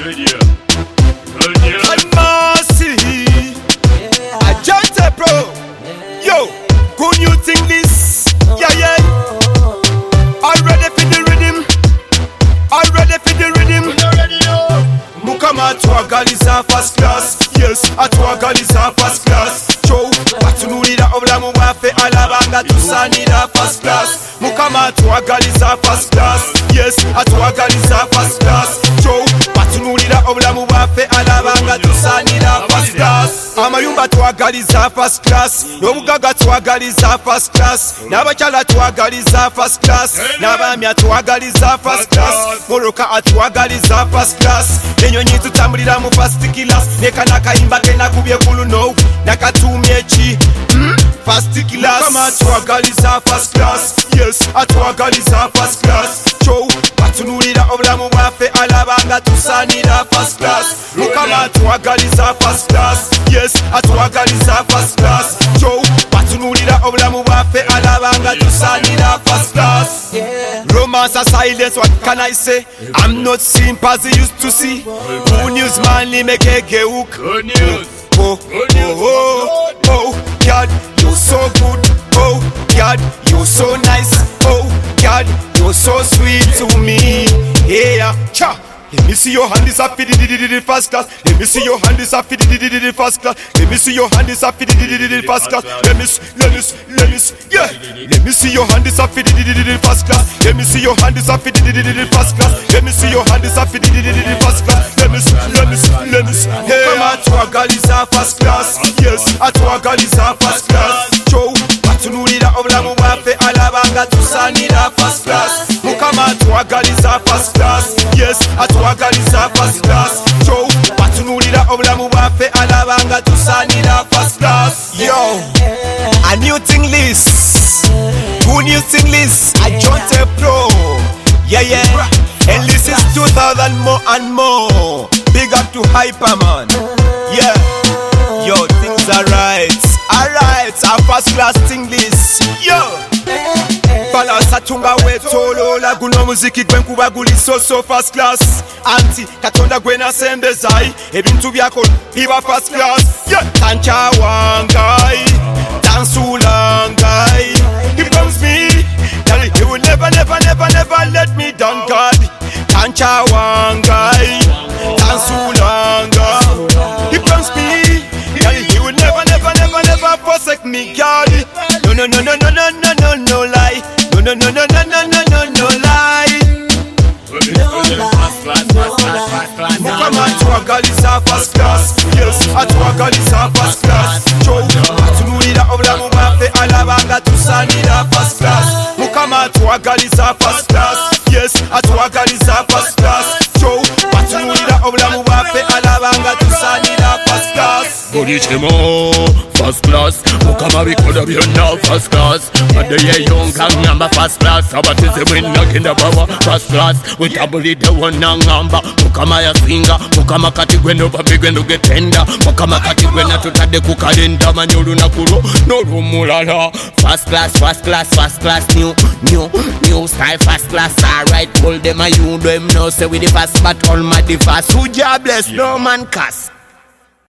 Mercy, Agente Pro. Yo, good new thing this. Yeah. All ready for the rhythm. All ready for the rhythm. Mukama twagaliza first class. Yes, atwagaliza first class. Joe, batunulira obulamu bwaffe alabanga tusanira first class. Mukama twagaliza first class. Yes, atwagaliza first class. Joe, batunulira obulamu bwaffe alabanga tusanira first class. Amayumba twagaliza first class. N'obugaga twagaliza first class. N'abakyala twagaliza first class. N'abaami twagaliza first class. Moroka atwagaliza first class. Enyonyi tutambulira mu first class. Nekana kayimba kenakubye kuluno nakatumye ki first class. Mukama atwagaliza first class. Yes, atwagaliza first class. Joe, batunulira obulamu bwaffe alabanga tusanira first class. Mukama atwagaliza first class. Yes, atwagaliza first class. Joe, batunulira obulamu bwaffe alabanga tusanira first class. Romance and silence, what can I say? I'm not simple as I used to see. Good news, man, make a hook. Good news. Oh, God, you're so good. Oh, God, you're so nice. Oh, God, you're so sweet to me. Yeah, cha. Let me see your hand is up for the first class. Let me see your hand is up for the first class. Let me see your hand is up for the first class. Let me yeah. Let me see your hand is up for the first class. Let me see your hand is up for the first class. Let me see your hand is up for the first class. Let me hey, Mukama atwagaliza first class. Yes, atwagaliza first class. Joe, batunulira obulamu bwaffe alabanga tusanira first class. Mukama atwagaliza first class. Yes, atwagaliza first class. Joe, batunulira obulamu bwaffe alabanga tusanira first class. Yo, a new thing list. Good new thing list. Agente Pro. Yeah. And this is 2000 more and more. Big up to Hyperman. Yeah. Yo, things are right. Alright, our first class thing list. Yo. Balance atunga wetolola guno muziki gwenkuba guli so first class. Anti katonda gwena sembezai ebintu byako biba first class. Yeah. Tancha wangai, tansulangai. He promised me that he will never let me down, God. Tancha wangai, tansulanga. He promised me that he will never forsake me, God. No lie. No lie. Mukama atwagaliza first class. Yes, atwagaliza first class. Joe, batunulira obulamu bwaffe alabanga tusanira first class. Mukama atwagaliza first class. Yes, atwagaliza first class. Joe, batunulira obulamu bwaffe alabanga tusanira first class. Buri chemo first class. Mukama bikola byonna first class. Badde yeyonka ngamba first class. Abatize bwenagenda bawa first class. Wetabulidde wonna ngamba Mukama yasinga. Mukama kati gweno babigwendo getenda. Mukama kati gwena tutadde ku kalenda. Manyi olunaku lwo n'olwomulala. First class, new style first class. Alright, hold them a you them know say we the fast but all my the fast. Who job bless no man cast.